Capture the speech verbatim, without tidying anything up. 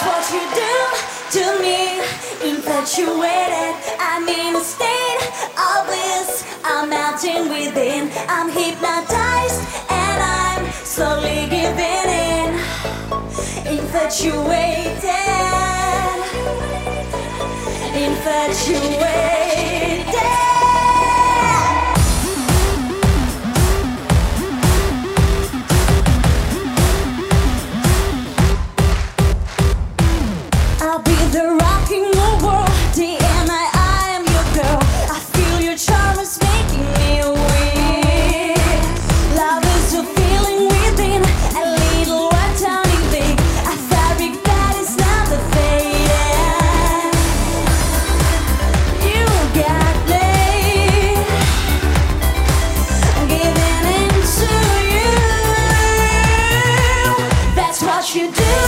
what you do to me. Infatuated, I'm in a state of bliss. I'm melting within, I'm hypnotized, and I'm slowly giving in. Infatuated, infatuated. I'll be the rocking the world, day and night. I am your girl. I feel your charm is making me weak. Love is a feeling within, a little one tiny thing, a fabric that is never fading. You got me, giving into you. That's what you do